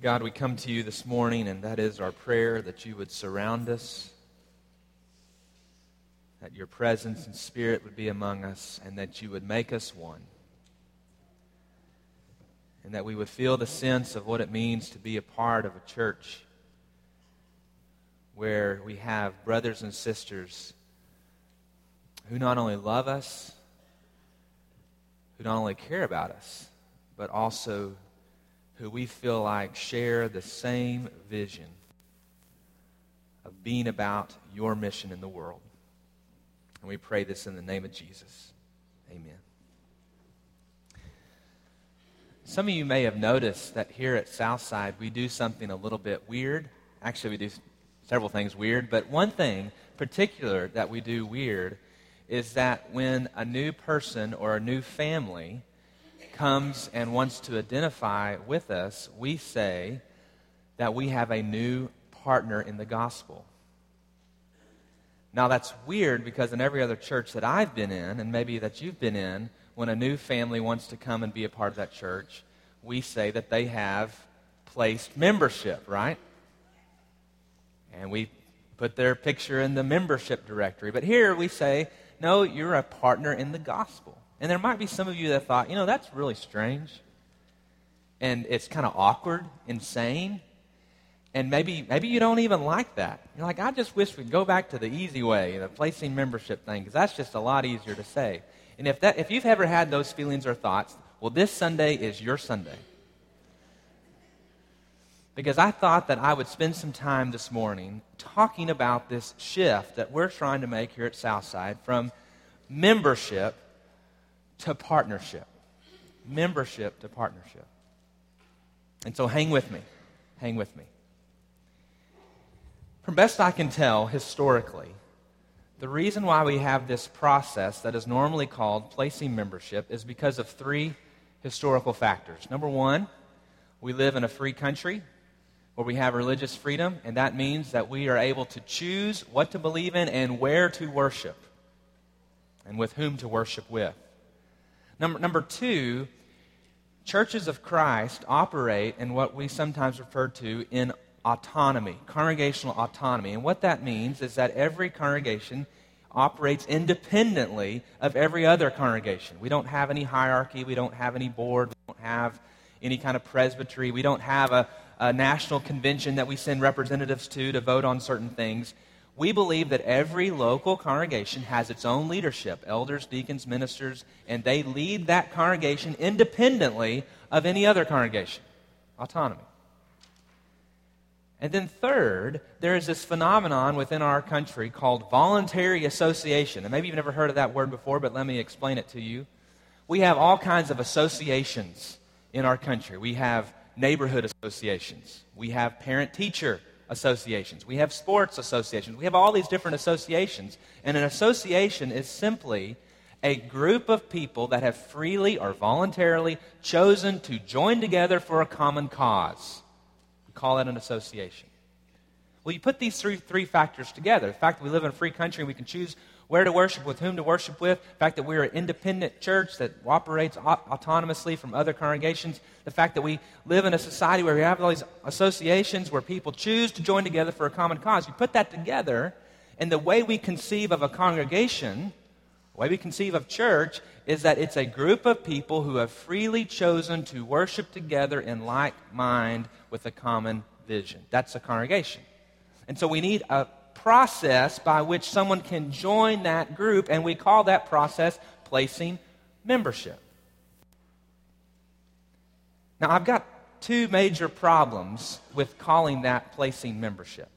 God, we come to you this morning, and that is our prayer, that you would surround us, that your presence and spirit would be among us, and that you would make us one, and that we would feel the sense of what it means to be a part of a church where we have brothers and sisters who not only love us, who not only care about us, but also who we feel like share the same vision of being about your mission in the world. And we pray this in the name of Jesus. Amen. Some of you may have noticed that here at Southside we do something a little bit weird. Actually, we do several things weird, but one thing particular that we do weird is that when a new person or a new family comes and wants to identify with us, we say that we have a new partner in the gospel. Now that's weird because in every other church that I've been in, and maybe that you've been in, when a new family wants to come and be a part of that church, we say that they have placed membership, right? And we put their picture in the membership directory. But here we say, no, you're a partner in the gospel. And there might be some of you that thought, that's really strange. And it's kind of awkward, insane. And maybe you don't even like that. You're like, I just wish we'd go back to the easy way, the placing membership thing, because that's just a lot easier to say. And if you've ever had those feelings or thoughts, well, this Sunday is your Sunday. Because I thought that I would spend some time this morning talking about this shift that we're trying to make here at Southside from membership to partnership. Membership to partnership. And so hang with me. Hang with me. From best I can tell, historically, the reason why we have this process that is normally called placing membership is because of three historical factors. Number one, we live in a free country where we have religious freedom, and that means that we are able to choose what to believe in and where to worship and with whom to worship with. Number two, churches of Christ operate in what we sometimes refer to in autonomy, congregational autonomy. And what that means is that every congregation operates independently of every other congregation. We don't have any hierarchy. We don't have any board. We don't have any kind of presbytery. We don't have a national convention that we send representatives to vote on certain things. We believe that every local congregation has its own leadership, elders, deacons, ministers, and they lead that congregation independently of any other congregation. Autonomy. And then third, there is this phenomenon within our country called voluntary association. And maybe you've never heard of that word before, but let me explain it to you. We have all kinds of associations in our country. We have neighborhood associations. We have parent-teacher associations. We have sports associations. We have all these different associations. And an association is simply a group of people that have freely or voluntarily chosen to join together for a common cause. We call that an association. Well, you put these three factors together. The fact that we live in a free country and we can choose where to worship, with whom to worship with, the fact that we're an independent church that operates autonomously from other congregations, the fact that we live in a society where we have all these associations where people choose to join together for a common cause. You put that together, and the way we conceive of a congregation, the way we conceive of church, is that it's a group of people who have freely chosen to worship together in like mind with a common vision. That's a congregation. And so we need a process by which someone can join that group, and we call that process placing membership. Now, I've got two major problems with calling that placing membership.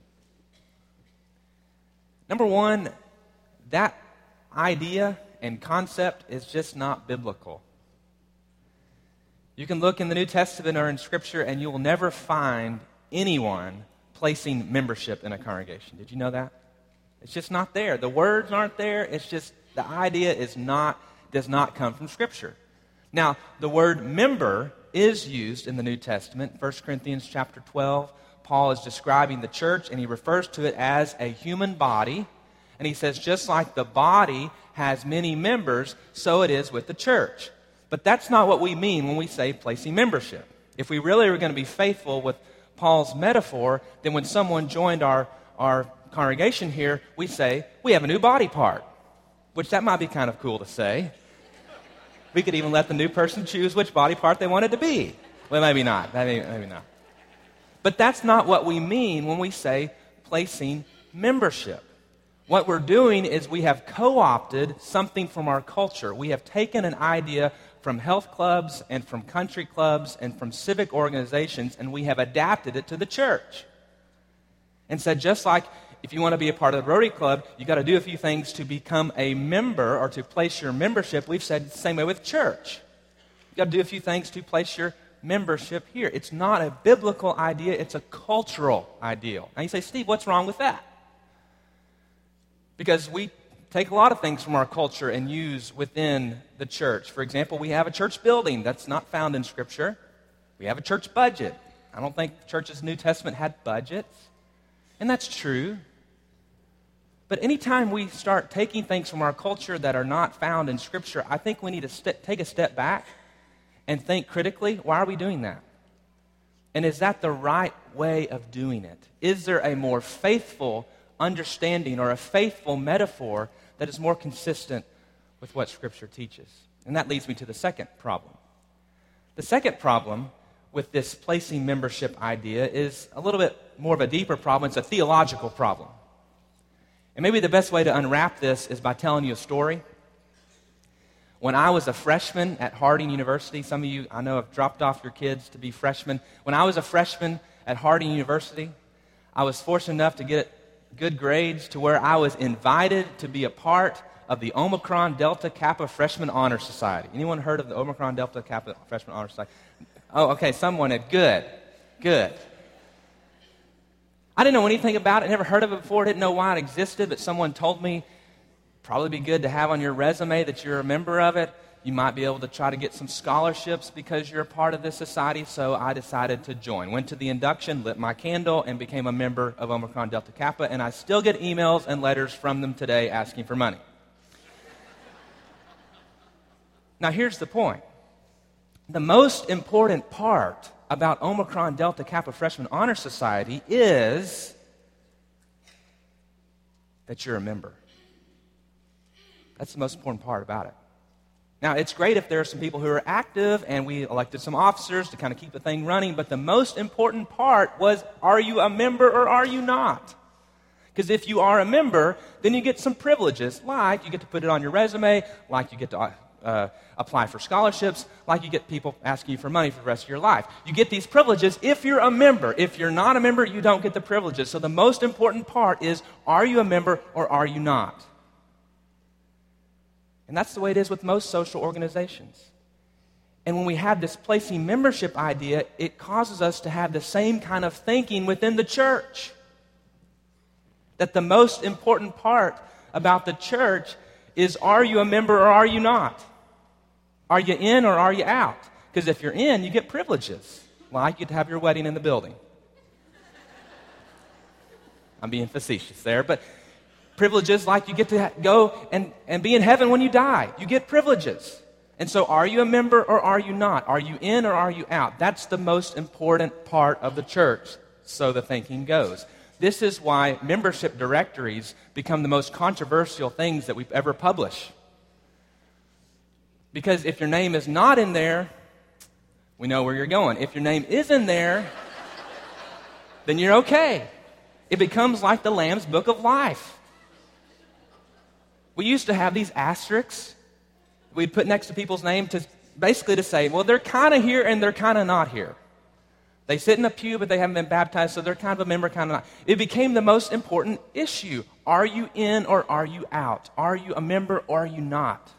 Number one, that idea and concept is just not biblical. You can look in the New Testament or in Scripture, and you will never find anyone placing membership in a congregation. Did you know that? It's just not there. The words aren't there. It's just the idea does not come from Scripture. Now, the word member is used in the New Testament. 1 Corinthians chapter 12, Paul is describing the church, and he refers to it as a human body. And he says, just like the body has many members, so it is with the church. But that's not what we mean when we say placing membership. If we really are going to be faithful with Paul's metaphor, then when someone joined our congregation here, we say, we have a new body part, which that might be kind of cool to say. We could even let the new person choose which body part they wanted to be. Well, maybe not. Maybe not. But that's not what we mean when we say placing membership. What we're doing is we have co-opted something from our culture. We have taken an idea from health clubs and from country clubs and from civic organizations, and we have adapted it to the church. And said, just like if you want to be a part of the Rotary Club, you got to do a few things to become a member or to place your membership. We've said the same way with church. You got to do a few things to place your membership here. It's not a biblical idea, it's a cultural ideal. Now you say, Steve, what's wrong with that? Because we take a lot of things from our culture and use within the church. For example, we have a church building that's not found in Scripture. We have a church budget. I don't think churches in the New Testament had budgets. And that's true. But anytime we start taking things from our culture that are not found in Scripture, I think we need to take a step back and think critically, why are we doing that? And is that the right way of doing it? Is there a more faithful understanding or a faithful metaphor that is more consistent with what Scripture teaches? And that leads me to the second problem. The second problem with this placing membership idea is a little bit more of a deeper problem. It's a theological problem. And maybe the best way to unwrap this is by telling you a story. When I was a freshman at Harding University, some of you I know have dropped off your kids to be freshmen. When I was a freshman at Harding University, I was fortunate enough to get good grades to where I was invited to be a part of the Omicron Delta Kappa Freshman Honor Society. Anyone heard of the Omicron Delta Kappa Freshman Honor Society? Oh, okay, someone had. Good. I didn't know anything about it, never heard of it before, didn't know why it existed, but someone told me probably be good to have on your resume that you're a member of it. You might be able to try to get some scholarships because you're a part of this society, so I decided to join. Went to the induction, lit my candle, and became a member of Omicron Delta Kappa, and I still get emails and letters from them today asking for money. Now, here's the point. The most important part about Omicron Delta Kappa Freshman Honor Society is that you're a member. That's the most important part about it. Now, it's great if there are some people who are active and we elected some officers to kind of keep the thing running, but the most important part was, are you a member or are you not? Because if you are a member, then you get some privileges, like you get to put it on your resume, like you get to apply for scholarships, like you get people asking you for money for the rest of your life. You get these privileges if you're a member. If you're not a member, you don't get the privileges. So the most important part is, are you a member or are you not? And that's the way it is with most social organizations. And when we have this placing membership idea, it causes us to have the same kind of thinking within the church. That the most important part about the church is, are you a member or are you not? Are you in or are you out? Because if you're in, you get privileges. Like you get to have your wedding in the building. I'm being facetious there, but privileges like you get to go and be in heaven when you die. You get privileges. And so are you a member or are you not? Are you in or are you out? That's the most important part of the church, so the thinking goes. This is why membership directories become the most controversial things that we've ever published. Because if your name is not in there, we know where you're going. If your name is in there, then you're okay. It becomes like the Lamb's Book of Life. We used to have these asterisks we'd put next to people's name to basically to say, well, they're kind of here and they're kind of not here. They sit in a pew, but they haven't been baptized, so they're kind of a member, kind of not. It became the most important issue. Are you in or are you out? Are you a member or are you not?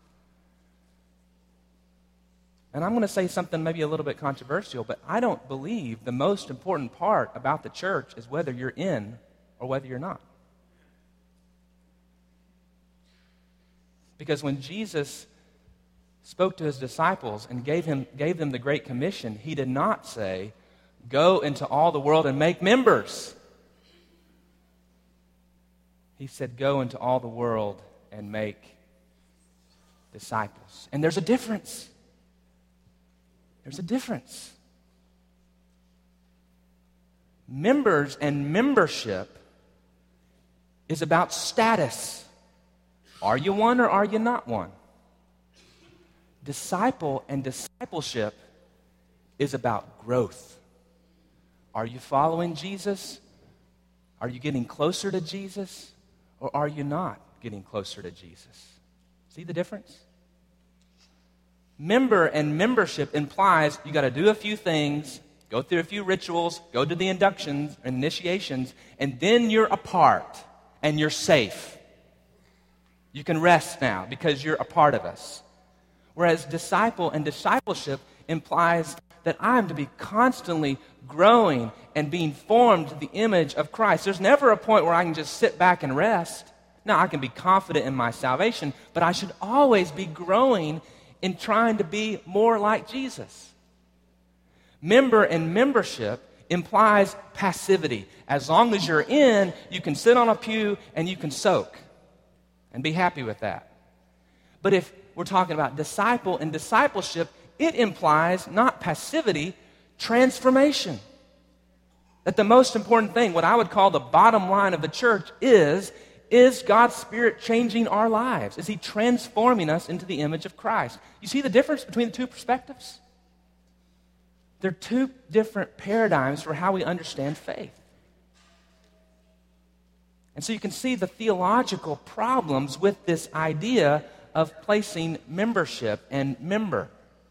And I'm going to say something maybe a little bit controversial, but I don't believe the most important part about the church is whether you're in or whether you're not. Because when Jesus spoke to his disciples and gave them the Great Commission, he did not say, go into all the world and make members. He said, go into all the world and make disciples. And there's a difference. There's a difference. Members and membership is about status. Are you one or are you not one? Disciple and discipleship is about growth. Are you following Jesus? Are you getting closer to Jesus? Or are you not getting closer to Jesus? See the difference? Member and membership implies you got to do a few things, go through a few rituals, go to the inductions and initiations, and then you're a part and you're safe. You can rest now because you're a part of us. Whereas disciple and discipleship implies that I'm to be constantly growing and being formed to the image of Christ. There's never a point where I can just sit back and rest. Now, I can be confident in my salvation, but I should always be growing in trying to be more like Jesus. Member and membership implies passivity. As long as you're in, you can sit on a pew and you can soak and be happy with that. But if we're talking about disciple and discipleship, it implies not passivity, transformation. That the most important thing, what I would call the bottom line of the church is God's Spirit changing our lives? Is He transforming us into the image of Christ? You see the difference between the two perspectives? They're two different paradigms for how we understand faith. And so you can see the theological problems with this idea of placing membership and member.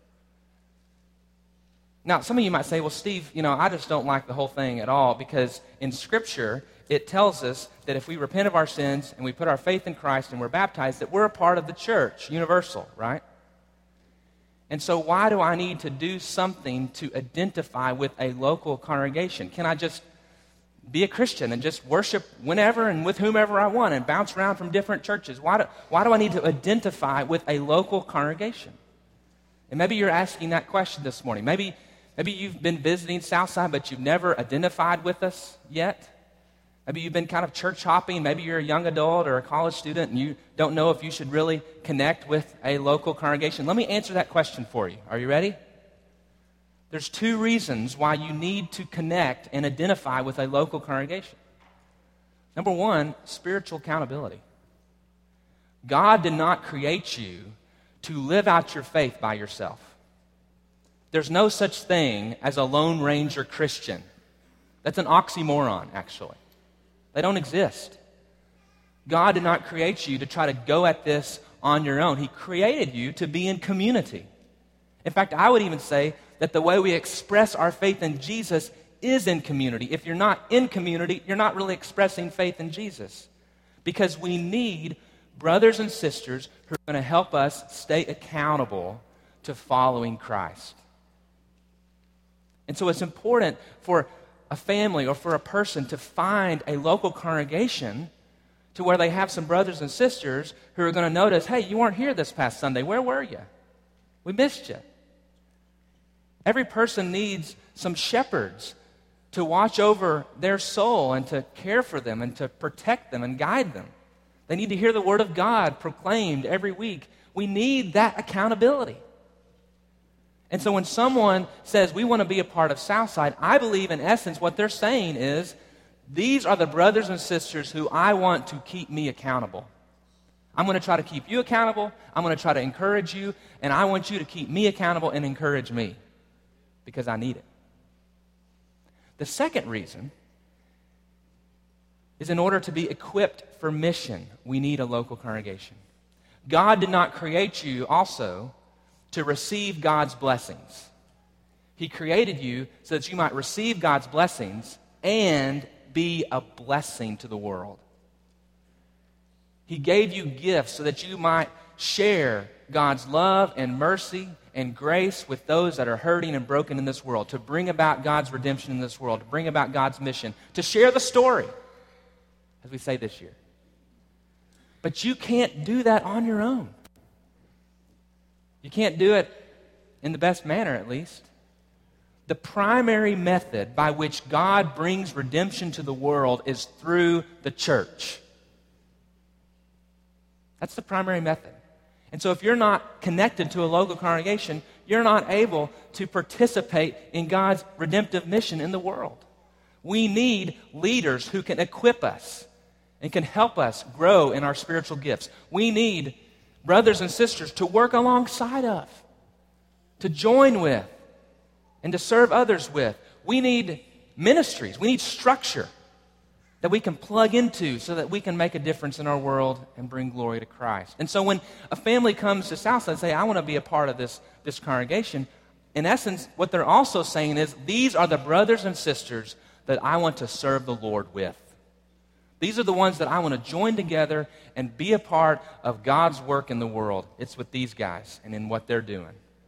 Now, some of you might say, well, Steve, I just don't like the whole thing at all because in Scripture, it tells us that if we repent of our sins and we put our faith in Christ and we're baptized, that we're a part of the church, universal, right? And so why do I need to do something to identify with a local congregation? Can I just be a Christian and just worship whenever and with whomever I want and bounce around from different churches? Why do I need to identify with a local congregation? And maybe you're asking that question this morning. Maybe you've been visiting Southside, but you've never identified with us yet. Maybe you've been kind of church hopping. Maybe you're a young adult or a college student and you don't know if you should really connect with a local congregation. Let me answer that question for you. Are you ready? There's two reasons why you need to connect and identify with a local congregation. Number one, spiritual accountability. God did not create you to live out your faith by yourself. There's no such thing as a Lone Ranger Christian. That's an oxymoron, actually. They don't exist. God did not create you to try to go at this on your own. He created you to be in community. In fact, I would even say that the way we express our faith in Jesus is in community. If you're not in community, you're not really expressing faith in Jesus. Because we need brothers and sisters who are going to help us stay accountable to following Christ. And so it's important for a family or for a person to find a local congregation to where they have some brothers and sisters who are going to notice, hey, you weren't here this past Sunday. Where were you? We missed you. Every person needs some shepherds to watch over their soul and to care for them and to protect them and guide them. They need to hear the Word of God proclaimed every week. We need that accountability. And so when someone says, we want to be a part of Southside, I believe in essence what they're saying is, these are the brothers and sisters who I want to keep me accountable. I'm going to try to keep you accountable. I'm going to try to encourage you. And I want you to keep me accountable and encourage me because I need it. The second reason is in order to be equipped for mission, we need a local congregation. God did not create you also to receive God's blessings. He created you so that you might receive God's blessings and be a blessing to the world. He gave you gifts so that you might share God's love and mercy and grace with those that are hurting and broken in this world, to bring about God's redemption in this world, to bring about God's mission, to share the story, as we say this year. But you can't do that on your own. You can't do it in the best manner, at least. The primary method by which God brings redemption to the world is through the church. That's the primary method. And so if you're not connected to a local congregation, you're not able to participate in God's redemptive mission in the world. We need leaders who can equip us and can help us grow in our spiritual gifts. We need brothers and sisters to work alongside of, to join with, and to serve others with. We need ministries. We need structure that we can plug into so that we can make a difference in our world and bring glory to Christ. And so when a family comes to Southside and say, I want to be a part of this congregation, in essence, what they're also saying is, these are the brothers and sisters that I want to serve the Lord with. These are the ones that I want to join together and be a part of God's work in the world. It's with these guys and in what they're doing.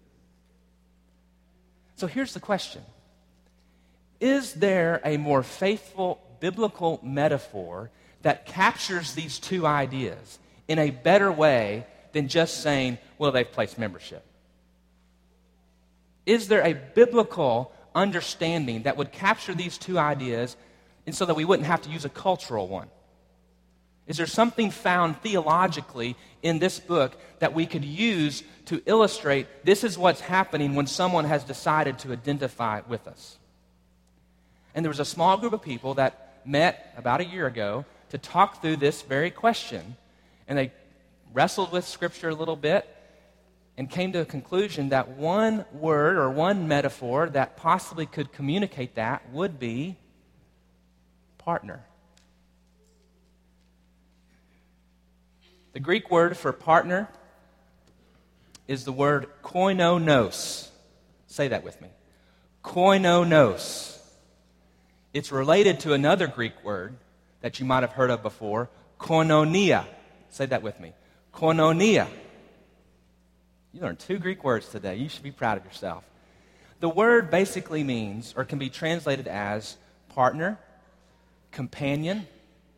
So here's the question. Is there a more faithful biblical metaphor that captures these two ideas in a better way than just saying, well, they've placed membership? Is there a biblical understanding that would capture these two ideas and so that we wouldn't have to use a cultural one? Is there something found theologically in this book that we could use to illustrate this is what's happening when someone has decided to identify with us? And there was a small group of people that met about a year ago to talk through this very question. And they wrestled with Scripture a little bit and came to a conclusion that one word or one metaphor that possibly could communicate that would be partner. The Greek word for partner is the word koinonos. Say that with me. Koinonos. It's related to another Greek word that you might have heard of before, koinonia. Say that with me. Koinonia. You learned 2 Greek words today. You should be proud of yourself. The word basically means, or can be translated as, partner, companion,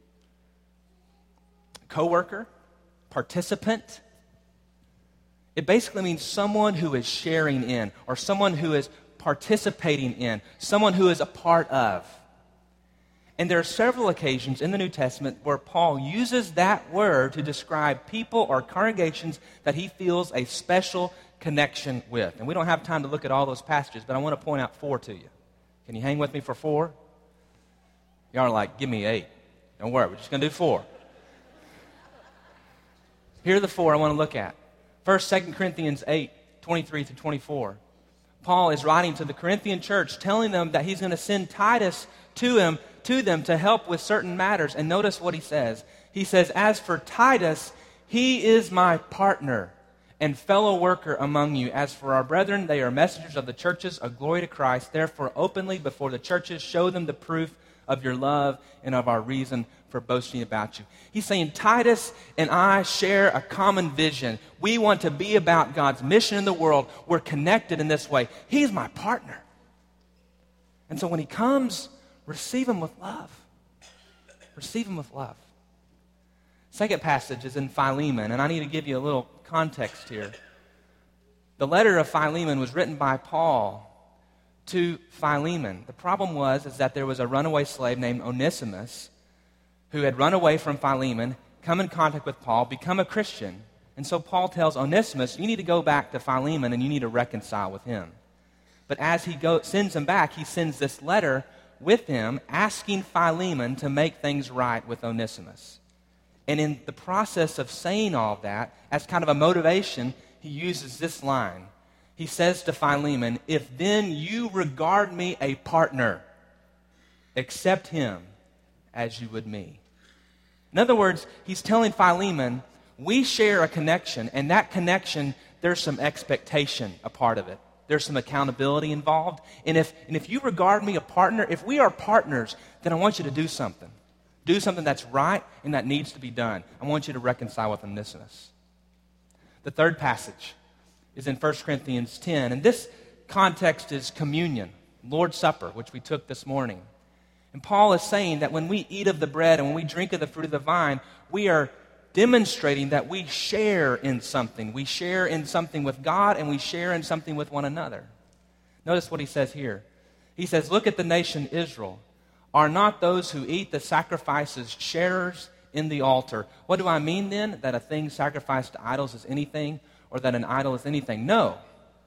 co-worker, participant. It basically means someone who is sharing in, or someone who is participating in, someone who is a part of. And there are several occasions in the New Testament where Paul uses that word to describe people or congregations that he feels a special connection with. And we don't have time to look at all those passages, but I want to point out 4 to you. Can you hang with me for 4? Y'all are like, give me 8. Don't worry, we're just going to do 4. Here are the 4 I want to look at. First, 2 Corinthians 8, 23 through 24. Paul is writing to the Corinthian church, telling them that he's going to send Titus to them to help with certain matters. And notice what he says. He says, as for Titus, he is my partner and fellow worker among you. As for our brethren, they are messengers of the churches, a glory to Christ. Therefore, openly before the churches, show them the proof of your love and of our reason for boasting about you. He's saying Titus and I share a common vision. We want to be about God's mission in the world. We're connected in this way. He's my partner. And so when he comes, receive him with love. Receive him with love. Second passage is in Philemon, and I need to give you a little context here. The letter of Philemon was written by Paul to Philemon. The problem was that there was a runaway slave named Onesimus who had run away from Philemon, come in contact with Paul, become a Christian. And so Paul tells Onesimus, you need to go back to Philemon and you need to reconcile with him. But as he sends him back, he sends this letter with him asking Philemon to make things right with Onesimus. And in the process of saying all that, as kind of a motivation, he uses this line. He says to Philemon, if then you regard me a partner, accept him as you would me. In other words, he's telling Philemon, we share a connection, and that connection, there's some expectation a part of it. There's some accountability involved. And if you regard me a partner, if we are partners, then I want you to do something. Do something that's right and that needs to be done. I want you to reconcile with Onesimus. The third passage is in 1 Corinthians 10, and this context is communion, Lord's Supper, which we took this morning. And Paul is saying that when we eat of the bread and when we drink of the fruit of the vine, we are demonstrating that we share in something. We share in something with God and we share in something with one another. Notice what he says here. He says, look at the nation Israel. Are not those who eat the sacrifices sharers in the altar? What do I mean then? That a thing sacrificed to idols is anything, or that an idol is anything? No.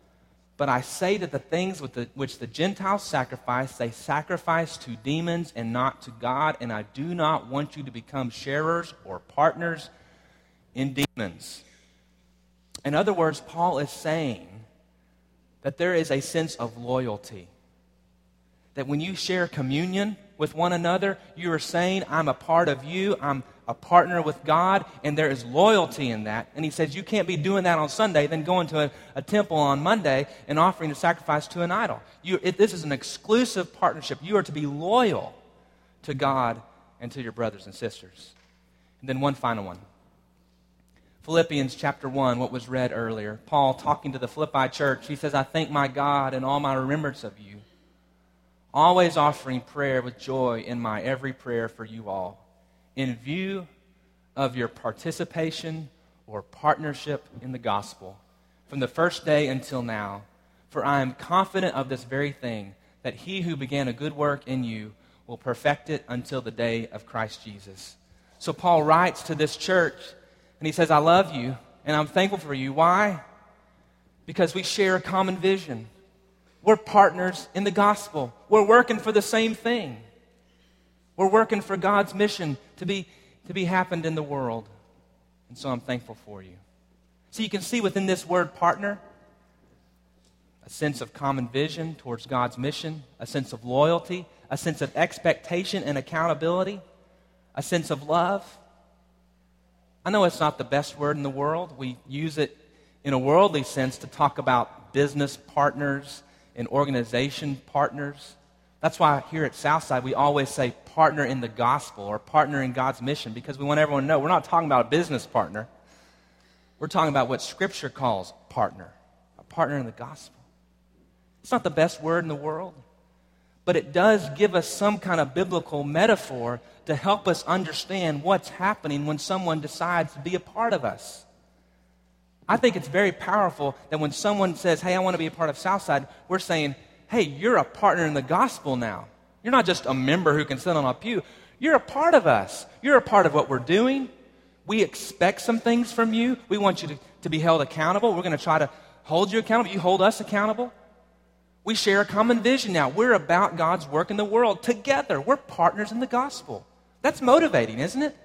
But I say that the things which the Gentiles sacrifice, they sacrifice to demons and not to God, and I do not want you to become sharers or partners in demons. In other words, Paul is saying that there is a sense of loyalty. That when you share communion with one another, you are saying, I'm a part of you, I'm a partner with God, and there is loyalty in that. And he says you can't be doing that on Sunday, then going to a temple on Monday and offering a sacrifice to an idol. This is an exclusive partnership. You are to be loyal to God and to your brothers and sisters. And then one final one. Philippians chapter 1, what was read earlier. Paul talking to the Philippi church, he says, I thank my God in all my remembrance of you, always offering prayer with joy in my every prayer for you all, in view of your participation or partnership in the gospel from the first day until now. For I am confident of this very thing, that he who began a good work in you will perfect it until the day of Christ Jesus. So Paul writes to this church, and he says, I love you, and I'm thankful for you. Why? Because we share a common vision. We're partners in the gospel. We're working for the same thing. We're working for God's mission to be happened in the world. And so I'm thankful for you. So you can see within this word partner, a sense of common vision towards God's mission, a sense of loyalty, a sense of expectation and accountability, a sense of love. I know it's not the best word in the world. We use it in a worldly sense to talk about business partners and organization partners. That's why here at Southside we always say partner in the gospel or partner in God's mission, because we want everyone to know we're not talking about a business partner. We're talking about what Scripture calls partner, a partner in the gospel. It's not the best word in the world, but it does give us some kind of biblical metaphor to help us understand what's happening when someone decides to be a part of us. I think it's very powerful that when someone says, hey, I want to be a part of Southside, we're saying, hey, you're a partner in the gospel now. You're not just a member who can sit on a pew. You're a part of us. You're a part of what we're doing. We expect some things from you. We want you to be held accountable. We're going to try to hold you accountable. You hold us accountable. We share a common vision now. We're about God's work in the world together. We're partners in the gospel. That's motivating, isn't it?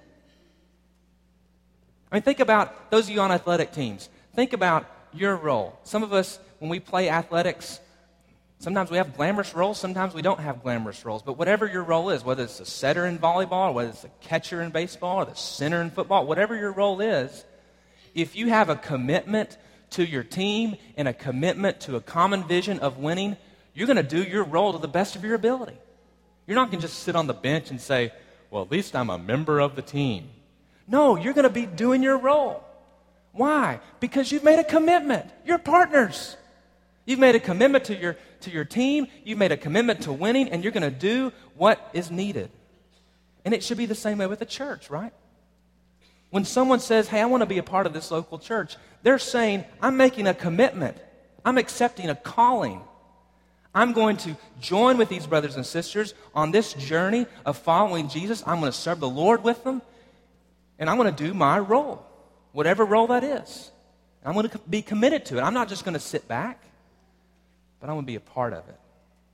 I mean, think about those of you on athletic teams. Think about your role. Some of us, when we play athletics, sometimes we have glamorous roles, sometimes we don't have glamorous roles. But whatever your role is, whether it's a setter in volleyball, or whether it's a catcher in baseball, or the center in football, whatever your role is, if you have a commitment to your team and a commitment to a common vision of winning, you're going to do your role to the best of your ability. You're not going to just sit on the bench and say, well, at least I'm a member of the team. No, you're going to be doing your role. Why? Because you've made a commitment. You're partners. You've made a commitment to your team. You've made a commitment to winning, and you're going to do what is needed. And it should be the same way with the church, right? When someone says, hey, I want to be a part of this local church, they're saying, I'm making a commitment. I'm accepting a calling. I'm going to join with these brothers and sisters on this journey of following Jesus. I'm going to serve the Lord with them, and I'm going to do my role, whatever role that is. I'm going to be committed to it. I'm not just going to sit back, but I'm going to be a part of it.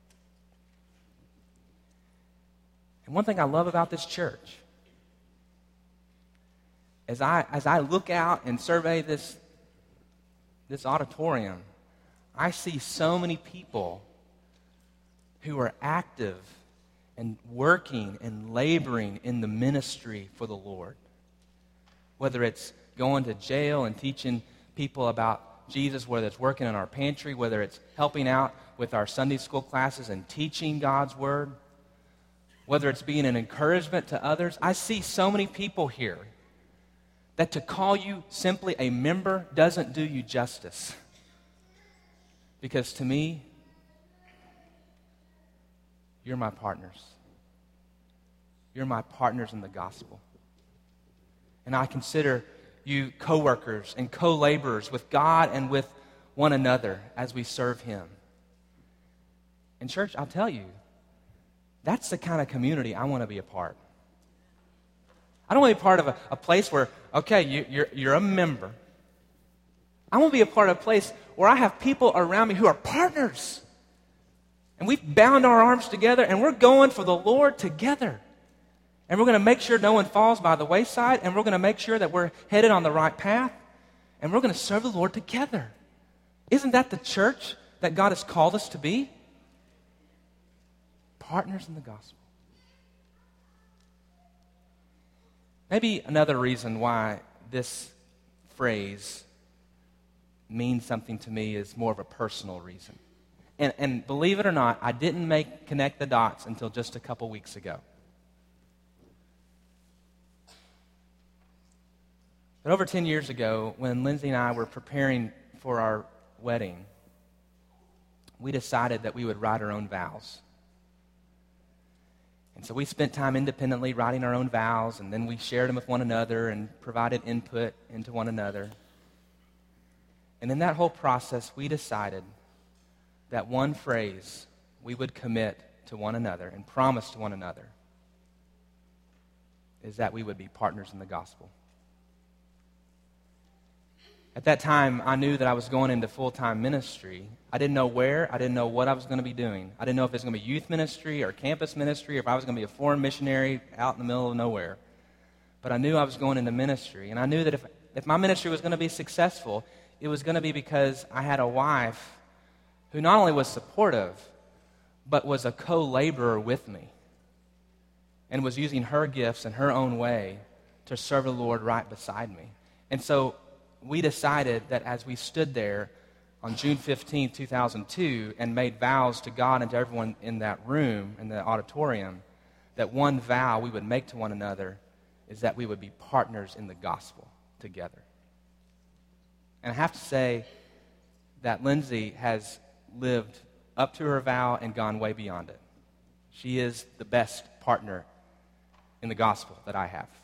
And one thing I love about this church, as I look out and survey this auditorium, I see so many people who are active and working and laboring in the ministry for the Lord. Whether it's going to jail and teaching people about Jesus, whether it's working in our pantry, whether it's helping out with our Sunday school classes and teaching God's Word, whether it's being an encouragement to others. I see so many people here that to call you simply a member doesn't do you justice. Because to me, you're my partners. You're my partners in the gospel. And I consider you co-workers and co-laborers with God and with one another as we serve Him. And church, I'll tell you, that's the kind of community I want to be a part. I don't want to be part of a place where, okay, you're a member. I want to be a part of a place where I have people around me who are partners. And we've bound our arms together, and we're going for the Lord together. And we're going to make sure no one falls by the wayside, and we're going to make sure that we're headed on the right path, and we're going to serve the Lord together. Isn't that the church that God has called us to be? Partners in the gospel. Maybe another reason why this phrase means something to me is more of a personal reason. And believe it or not, I didn't connect the dots until just a couple weeks ago. But over 10 years ago, when Lindsay and I were preparing for our wedding, we decided that we would write our own vows. And so we spent time independently writing our own vows, and then we shared them with one another and provided input into one another. And in that whole process, we decided that one phrase we would commit to one another and promise to one another is that we would be partners in the gospel. At that time, I knew that I was going into full-time ministry. I didn't know where. I didn't know what I was going to be doing. I didn't know if it was going to be youth ministry or campus ministry or if I was going to be a foreign missionary out in the middle of nowhere. But I knew I was going into ministry. And I knew that if my ministry was going to be successful, it was going to be because I had a wife who not only was supportive, but was a co-laborer with me and was using her gifts in her own way to serve the Lord right beside me. And so we decided that as we stood there on June 15, 2002, and made vows to God and to everyone in that room, in the auditorium, that one vow we would make to one another is that we would be partners in the gospel together. And I have to say that Lindsay has lived up to her vow and gone way beyond it. She is the best partner in the gospel that I have.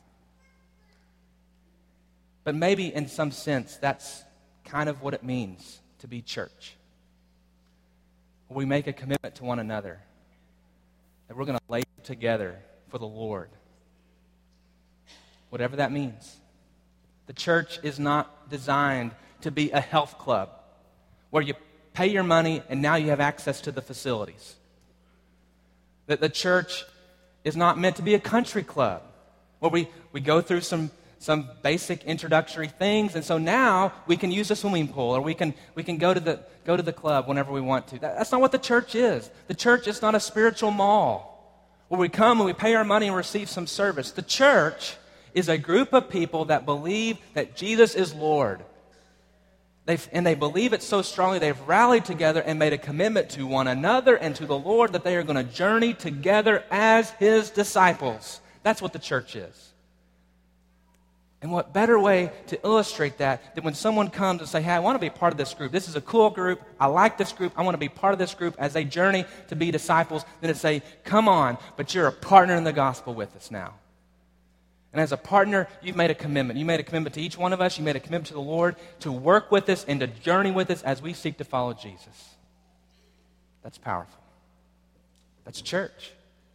But maybe in some sense, that's kind of what it means to be church. We make a commitment to one another that we're going to labor together for the Lord. Whatever that means. The church is not designed to be a health club where you pay your money and now you have access to the facilities. That the church is not meant to be a country club where we go through some basic introductory things, and so now we can use a swimming pool, or we can go to the club whenever we want to. That's not what the church is. The church is not a spiritual mall where we come and we pay our money and receive some service. The church is a group of people that believe that Jesus is Lord. They believe it so strongly, they've rallied together and made a commitment to one another and to the Lord that they are going to journey together as His disciples. That's what the church is. And what better way to illustrate that than when someone comes and say, hey, I want to be a part of this group. This is a cool group. I like this group. I want to be part of this group as they journey to be disciples. Then to say, come on, but you're a partner in the gospel with us now. And as a partner, you've made a commitment. You made a commitment to each one of us. You made a commitment to the Lord to work with us and to journey with us as we seek to follow Jesus. That's powerful. That's church.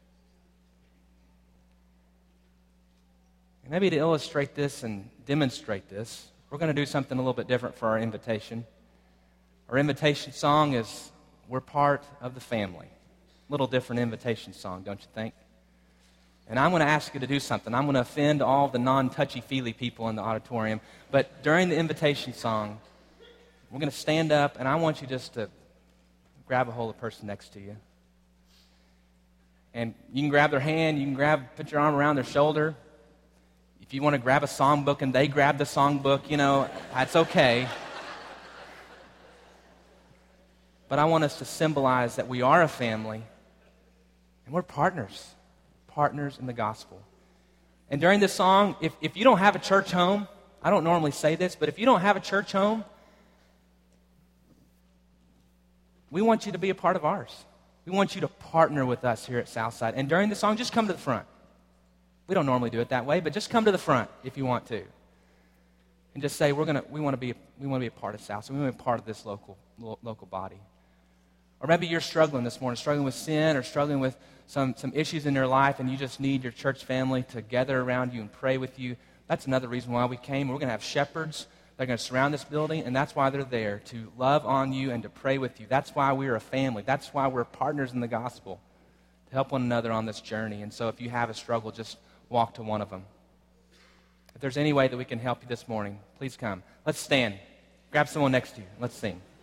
And maybe to illustrate this and demonstrate this, we're going to do something a little bit different for our invitation. Our invitation song is, we're part of the family. A little different invitation song, don't you think? And I'm going to ask you to do something. I'm going to offend all the non-touchy-feely people in the auditorium. But during the invitation song, we're going to stand up, and I want you just to grab a hold of the person next to you. And you can grab their hand. You can put your arm around their shoulder. If you want to grab a songbook and they grab the songbook, that's okay. But I want us to symbolize that we are a family and we're partners in the gospel. And during this song, if you don't have a church home, I don't normally say this, but if you don't have a church home, we want you to be a part of ours. We want you to partner with us here at Southside. And during the song, just come to the front. We don't normally do it that way, but just come to the front if you want to. And just say, we want to be a part of Southside. We want to be a part of this local body. Or maybe you're struggling this morning, struggling with sin or struggling with some issues in your life, and you just need your church family to gather around you and pray with you. That's another reason why we came. We're going to have shepherds They're going to surround this building, and that's why they're there, to love on you and to pray with you. That's why we're a family. That's why we're partners in the gospel, to help one another on this journey. And so if you have a struggle, just walk to one of them. If there's any way that we can help you this morning, please come. Let's stand. Grab someone next to you. Let's sing.